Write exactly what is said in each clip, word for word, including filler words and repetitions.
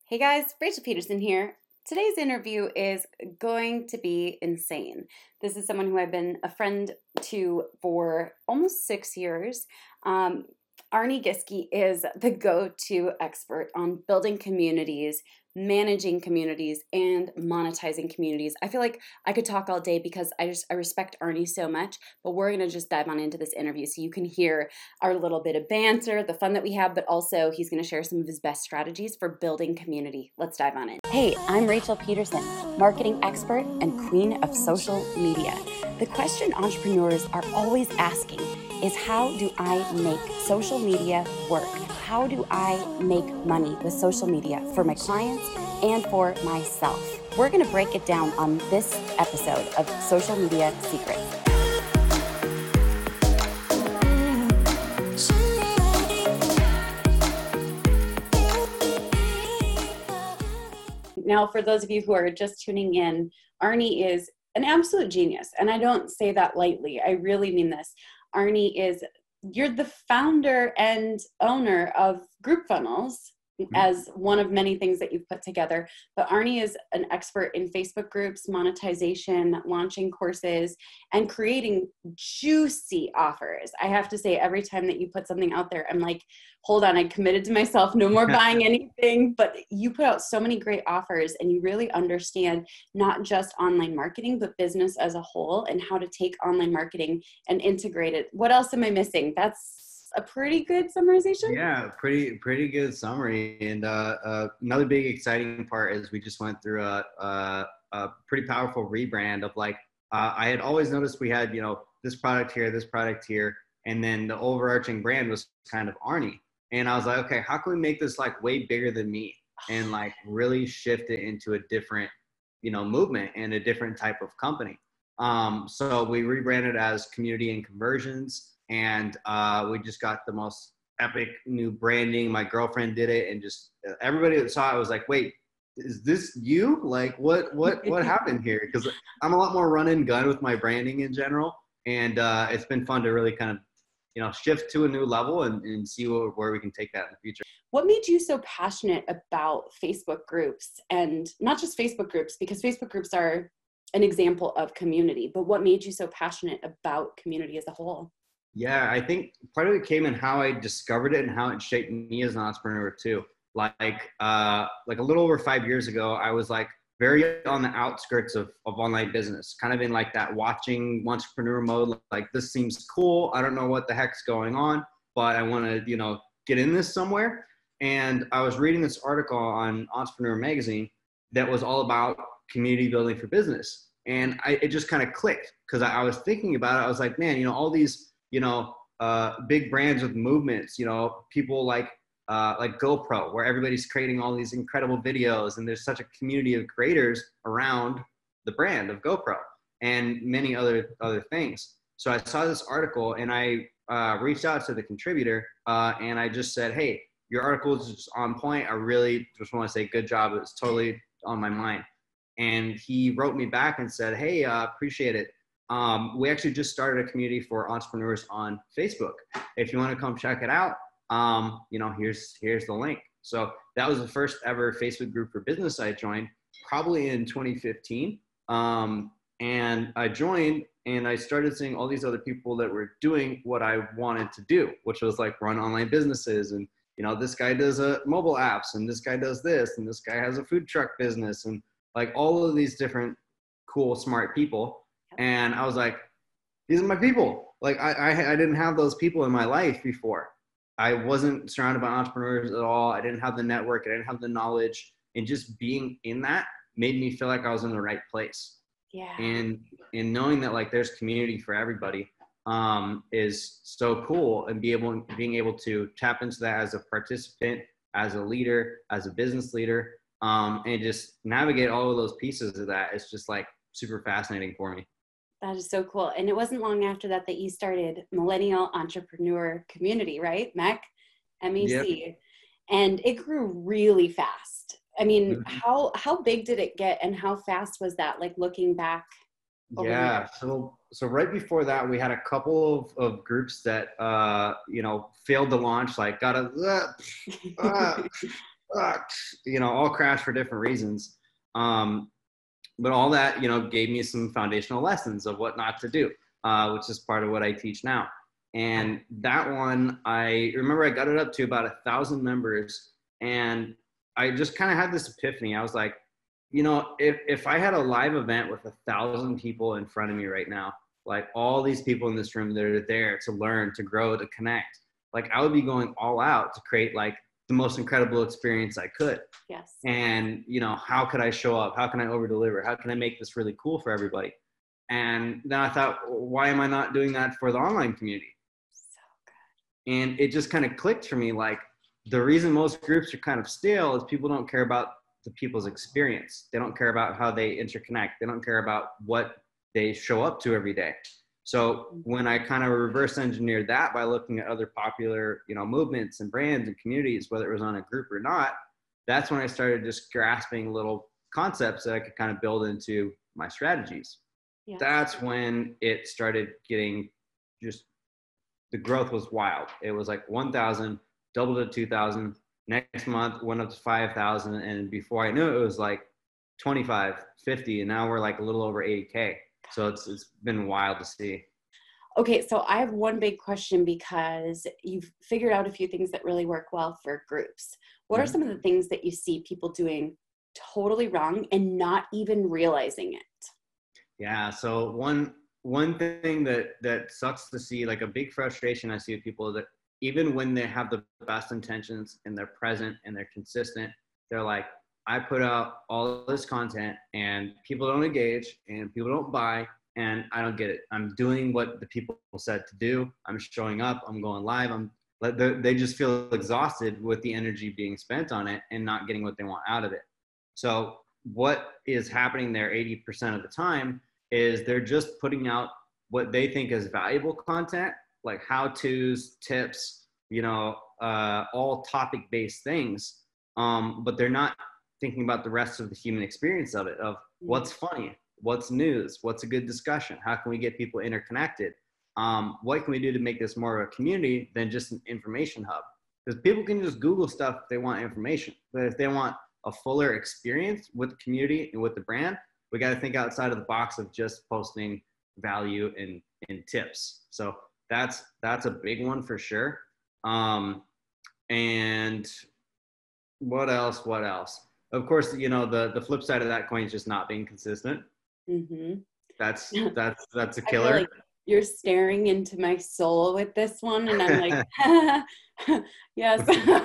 Hey guys, Rachel Peterson here. Today's interview is going to be insane. This is someone who I've been a friend to for almost six years. Um, Arnie Giske is the go-to expert on building communities, managing communities, and monetizing communities. I feel like I could talk all day because I just I respect Arnie so much, but we're gonna just dive on into this interview so you can hear our little bit of banter, the fun that we have, but also he's gonna share some of his best strategies for building community. Let's dive on in. Hey, I'm Rachel Peterson, marketing expert and queen of social media. The question entrepreneurs are always asking is how do I make social media work? How do I make money with social media for my clients and for myself? We're going to break it down on this episode of Social Media Secrets. Now, for those of you who are just tuning in, Arnie is an absolute genius. And I don't say that lightly. I really mean this. Arnie is, you're the founder and owner of GroupFunnels as one of many things that you've put together. But Arnie is an expert in Facebook groups, monetization, launching courses, and creating juicy offers. I have to say, every time that you put something out there, I'm like, hold on, I committed to myself, no more buying anything. But you put out so many great offers and you really understand not just online marketing, but business as a whole and how to take online marketing and integrate it. What else am I missing? That's a pretty good summarization. Yeah, pretty pretty good summary. And uh, uh, another big exciting part is we just went through a, a, a pretty powerful rebrand of like, uh, I had always noticed we had, you know, this product here, this product here, and then the overarching brand was kind of Arnie. And I was like, okay, how can we make this like way bigger than me and like really shift it into a different, you know, movement and a different type of company. Um, so we rebranded as Community and Conversions. And uh, we just got the most epic new branding. My girlfriend did it, and just everybody that saw it was like, "Wait, is this you? Like, what, what, what happened here?" Because I'm a lot more run and gun with my branding in general, and uh, it's been fun to really kind of, you know, shift to a new level and, and see where, where we can take that in the future. What made you so passionate about Facebook groups, and not just Facebook groups, because Facebook groups are an example of community, but what made you so passionate about community as a whole? Yeah, I think part of it came in how I discovered it and how it shaped me as an entrepreneur too. Like, uh, like a little over five years ago, I was like very on the outskirts of, of online business, kind of in like that watching entrepreneur mode. Like, this seems cool. I don't know what the heck's going on, but I want to, you know, get in this somewhere. And I was reading this article on Entrepreneur Magazine that was all about community building for business. And I, it just kind of clicked because I, I was thinking about it. I was like, man, you know, all these, you know, uh, big brands with movements, you know, people like, uh, like GoPro, where everybody's creating all these incredible videos. And there's such a community of creators around the brand of GoPro and many other, other things. So I saw this article and I uh, reached out to the contributor uh, and I just said, hey, your article is just on point. I really just want to say good job. It was totally on my mind. And he wrote me back and said, hey, uh, appreciate it. Um, we actually just started a community for entrepreneurs on Facebook. If you want to come check it out, um, you know, here's, here's the link. So that was the first ever Facebook group for business I joined, probably in twenty fifteen. Um, and I joined and I started seeing all these other people that were doing what I wanted to do, which was like run online businesses. And, you know, this guy does a mobile apps and this guy does this, and this guy has a food truck business, and like all of these different cool, smart people. And I was like, these are my people. Like I, I, I didn't have those people in my life before. I wasn't surrounded by entrepreneurs at all. I didn't have the network. I didn't have the knowledge. And just being in that made me feel like I was in the right place. Yeah. And, and knowing that like there's community for everybody um, is so cool. And be able, being able to tap into that as a participant, as a leader, as a business leader, um, and just navigate all of those pieces of that. It's just like super fascinating for me. That is so cool. And it wasn't long after that that you started Millennial Entrepreneur Community, right? M E C, M E C. Yep. And it grew really fast. I mean, mm-hmm. how how big did it get and how fast was that, like looking back? Yeah, so so right before that, we had a couple of, of groups that, uh, you know, failed to launch, like got a, uh, uh, uh, you know, all crashed for different reasons. Um, but all that, you know, gave me some foundational lessons of what not to do, uh, which is part of what I teach now. And that one, I remember I got it up to about a thousand members, and I just kind of had this epiphany. I was like, you know, if, if I had a live event with a thousand people in front of me right now, like all these people in this room that are there to learn, to grow, to connect, like I would be going all out to create like the most incredible experience I could. Yes. And, you know, how could I show up? How can I over deliver? How can I make this really cool for everybody? And then I thought, why am I not doing that for the online community? So good. And it just kind of clicked for me. Like the reason most groups are kind of stale is people don't care about the people's experience. They don't care about how they interconnect. They don't care about what they show up to every day. So when I kind of reverse engineered that by looking at other popular, you know, movements and brands and communities, whether it was on a group or not, that's when I started just grasping little concepts that I could kind of build into my strategies. Yeah. That's when it started getting just, the growth was wild. It was like one thousand, doubled to two thousand. Next month went up to five thousand. And before I knew it, it was like twenty-five, fifty. And now we're like a little over eighty K. So it's it's been wild to see. Okay, so I have one big question because you've figured out a few things that really work well for groups. What mm-hmm. are some of the things that you see people doing totally wrong and not even realizing it? Yeah, so one one thing that that sucks to see, like a big frustration I see with people, is that even when they have the best intentions and they're present and they're consistent, they're like, I put out all this content and people don't engage and people don't buy and I don't get it. I'm doing what the people said to do. I'm showing up. I'm going live. I'm they just feel exhausted with the energy being spent on it and not getting what they want out of it. So what is happening there eighty percent of the time is they're just putting out what they think is valuable content, like how-tos, tips, you know, uh, all topic-based things. Um, but they're not thinking about the rest of the human experience of it, of what's funny, what's news, what's a good discussion, how can we get people interconnected, um, what can we do to make this more of a community than just an information hub? Because people can just Google stuff if they want information, but if they want a fuller experience with the community and with the brand, we got to think outside of the box of just posting value and, and tips. So that's that's a big one for sure. Um, and what else? What else? Of course, you know, the, the flip side of that coin is just not being consistent. Mm-hmm. That's, that's, that's a killer. Like you're staring into my soul with this one. And I'm like, yes.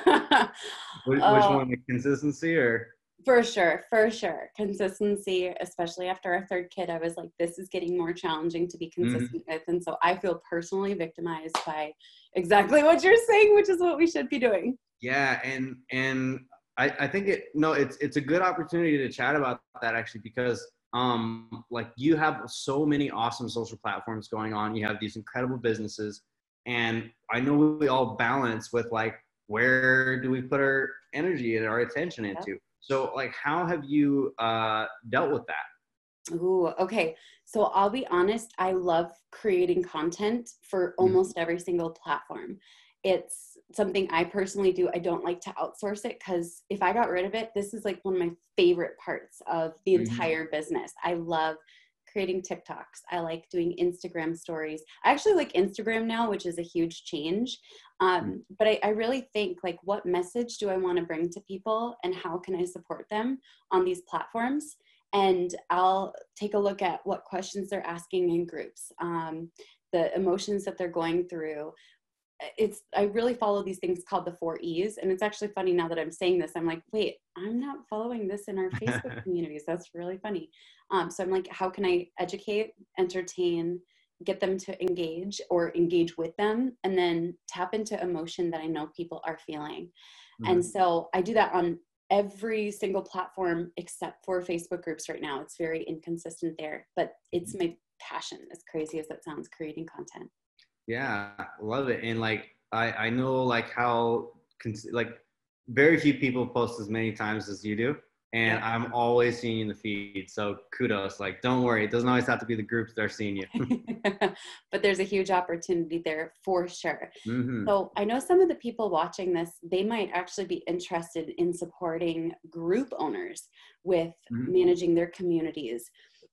which, uh, which one, the consistency or? For sure. For sure. Consistency, especially after our third kid, I was like, this is getting more challenging to be consistent mm-hmm. with. And so I feel personally victimized by exactly what you're saying, which is what we should be doing. Yeah. And, and, I, I think it, no, it's, it's a good opportunity to chat about that actually, because um, like you have so many awesome social platforms going on. You have these incredible businesses, and I know we all balance with like, where do we put our energy and our attention into? Yep. So like, how have you uh, dealt with that? Ooh, okay. So I'll be honest. I love creating content for almost mm-hmm. every single platform. It's something I personally do. I don't like to outsource it because if I got rid of it, this is like one of my favorite parts of the mm-hmm. entire business. I love creating TikToks. I like doing Instagram stories. I actually like Instagram now, which is a huge change. Um, mm-hmm. But I, I really think like, what message do I want to bring to people and how can I support them on these platforms? And I'll take a look at what questions they're asking in groups, um, the emotions that they're going through. It's, I really follow these things called the four E's. And it's actually funny now that I'm saying this, I'm like, wait, I'm not following this in our Facebook communities. That's really funny. Um, so I'm like, how can I educate, entertain, get them to engage or engage with them, and then tap into emotion that I know people are feeling. Mm-hmm. And so I do that on every single platform except for Facebook groups right now. It's very inconsistent there, but it's my passion, as crazy as that sounds, creating content. Yeah, love it. And like, I, I know like how, like very few people post as many times as you do. And Yeah. I'm always seeing you in the feed. So kudos. Like, don't worry. It doesn't always have to be the groups that are seeing you. But there's a huge opportunity there for sure. Mm-hmm. So I know some of the people watching this, they might actually be interested in supporting group owners with Mm-hmm. managing their communities.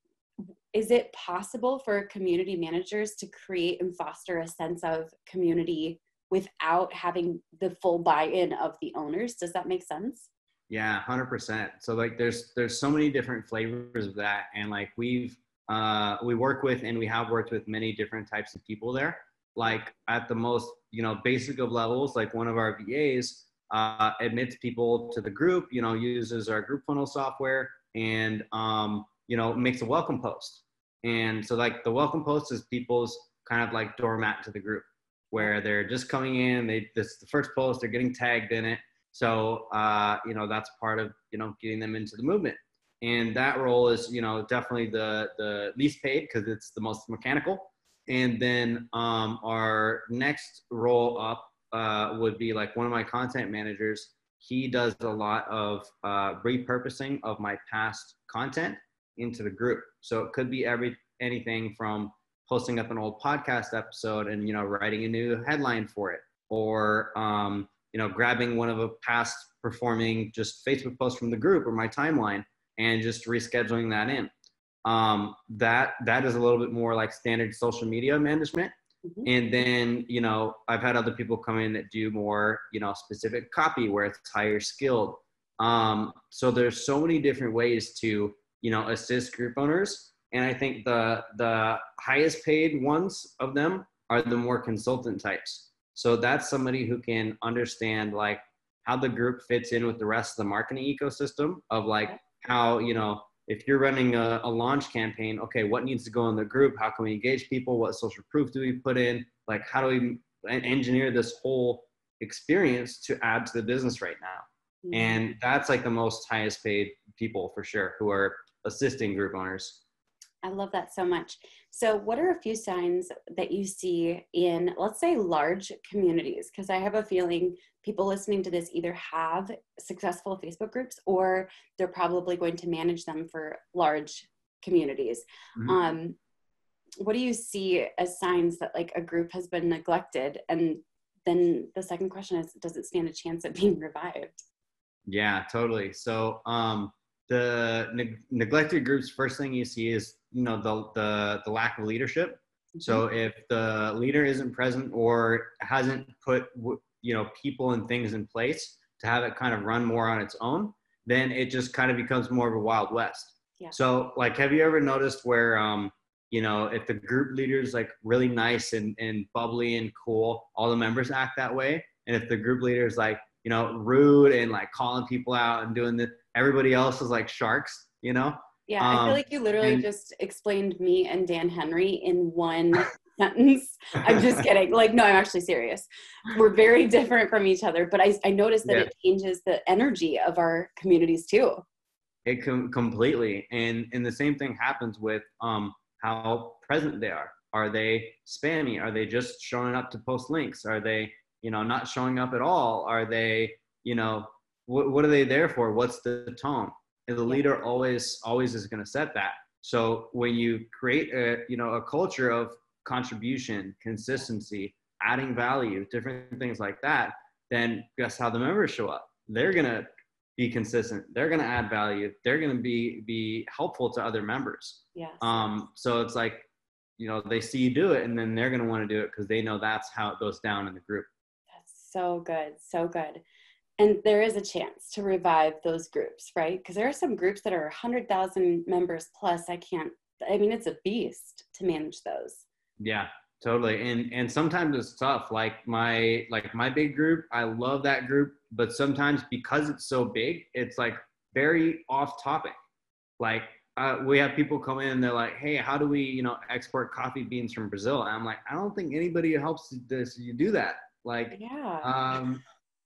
Is it possible for community managers to create and foster a sense of community without having the full buy-in of the owners? Does that make sense? Yeah, one hundred percent. So like there's there's so many different flavors of that, and like we've uh we work with and we have worked with many different types of people there. Like at the most, you know, basic of levels, like one of our V As uh admits people to the group, you know, uses our group funnel software and um you know, makes a welcome post. And so like the welcome post is people's kind of like doormat to the group where they're just coming in, they this is the first post, they're getting tagged in it. So, uh, you know, that's part of, you know, getting them into the movement. And that role is, you know, definitely the, the least paid because it's the most mechanical. And then um, our next role up uh, would be like one of my content managers. He does a lot of uh, repurposing of my past content into the group. So it could be every anything from posting up an old podcast episode and, you know, writing a new headline for it, or, um, you know, grabbing one of a past performing just Facebook post from the group or my timeline and just rescheduling that in. Um, that, that is a little bit more like standard social media management. Mm-hmm. And then, you know, I've had other people come in that do more, you know, specific copy where it's higher skilled. Um, so there's so many different ways to, you know, assist group owners. And I think the, the highest paid ones of them are the more consultant types. So that's somebody who can understand like how the group fits in with the rest of the marketing ecosystem of like how, you know, if you're running a, a launch campaign, okay, what needs to go in the group? How can we engage people? What social proof do we put in? Like, how do we engineer this whole experience to add to the business right now? Mm-hmm. And that's like the most highest paid people for sure who are assisting group owners. I love that so much. So what are a few signs that you see in, let's say, large communities? Because I have a feeling people listening to this either have successful Facebook groups or they're probably going to manage them for large communities. Mm-hmm. Um, what do you see as signs that like a group has been neglected? And then the second question is, does it stand a chance at being revived? Yeah, totally. So um, the ne- neglected groups, first thing you see is, you know, the, the, the lack of leadership. Mm-hmm. So if the leader isn't present or hasn't put, you know, people and things in place to have it kind of run more on its own, then it just kind of becomes more of a Wild West. Yeah. So like, have you ever noticed where, um, you know, if the group leader is like really nice and, and bubbly and cool, all the members act that way. And if the group leader is like, you know, rude and like calling people out and doing the, everybody else is like sharks, you know? Yeah, I feel like you literally and, just explained me and Dan Henry in one sentence. I'm just kidding. Like, no, I'm actually serious. We're very different from each other, but I, I noticed that yeah. it changes the energy of our communities too. It com- completely. And, and the same thing happens with um, how present they are. Are they spammy? Are they just showing up to post links? Are they, you know, not showing up at all? Are they, you know, wh- what are they there for? What's the tone? And the leader always, always is going to set that. So when you create a, you know, a culture of contribution, consistency, adding value, different things like that, then guess how the members show up? They're going to be consistent. They're going to add value. They're going to be, be helpful to other members. Yes. Um, so it's like, you know, they see you do it and then they're going to want to do it because they know that's how it goes down in the group. That's so good. So good. And there is a chance to revive those groups, right? Because there are some groups that are one hundred thousand members plus. I can't, I mean, it's a beast to manage those. Yeah, totally. And and sometimes it's tough. Like my, like my big group, I love that group. But sometimes because it's so big, it's like very off topic. Like uh, we have people come in and they're like, hey, how do we, you know, export coffee beans from Brazil? And I'm like, I don't think anybody helps this. You do that. Like, yeah. um,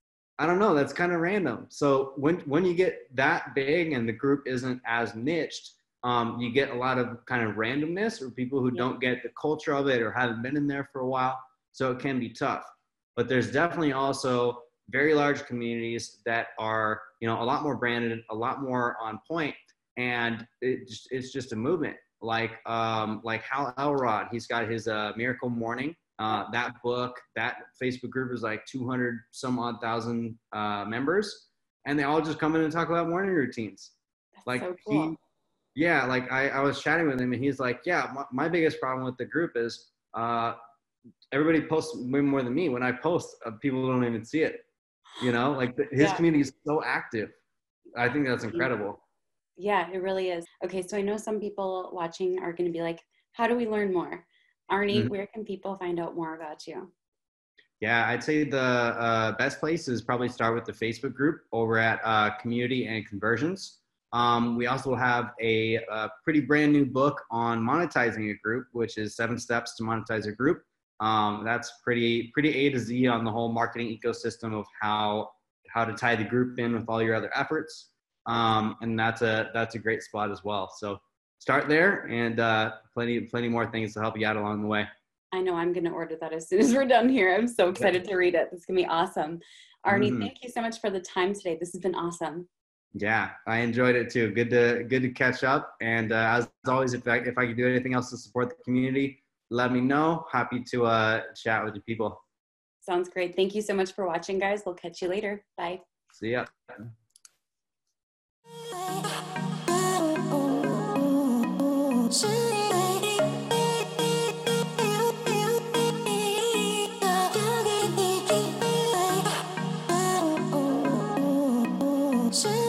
I don't know. That's kind of random. So when, when you get that big and the group isn't as niched, um, you get a lot of kind of randomness or people who yeah. don't get the culture of it or haven't been in there for a while. So it can be tough, but there's definitely also very large communities that are, you know, a lot more branded, a lot more on point, and it just, it's just a movement. Like um, like Hal Elrod, he's got his uh, Miracle Morning. Uh, that book, that Facebook group is like two hundred some odd thousand uh, members, and they all just come in and talk about morning routines. That's Like so cool. he, yeah, like I, I was chatting with him, and he's like, yeah, my, my biggest problem with the group is uh, everybody posts way more than me. When I post, uh, people don't even see it. You know, like the, his Yeah. community is so active. I think that's incredible. Yeah, it really is. Okay, so I know some people watching are going to be like, how do we learn more? Arnie, Mhm. where can people find out more about you? Yeah, I'd say the uh, best place is probably start with the Facebook group over at uh, Community and Conversions. Um, we also have a, a pretty brand new book on monetizing a group, which is Seven Steps to Monetize a Group. Um, that's pretty pretty A to Z on the whole marketing ecosystem of how how to tie the group in with all your other efforts. Um, and that's a that's a great spot as well. So start there, and uh, plenty plenty more things to help you out along the way. I know I'm going to order that as soon as we're done here. I'm so excited to read it. This is going to be awesome. Arnie, Mhm. thank you so much for the time today. This has been awesome. Yeah, I enjoyed it too. Good to good to catch up. And uh, as always, if I if I could do anything else to support the community, let me know. Happy to uh, chat with you people. Sounds great. Thank you so much for watching, guys. We'll catch you later. Bye. See ya. Shit.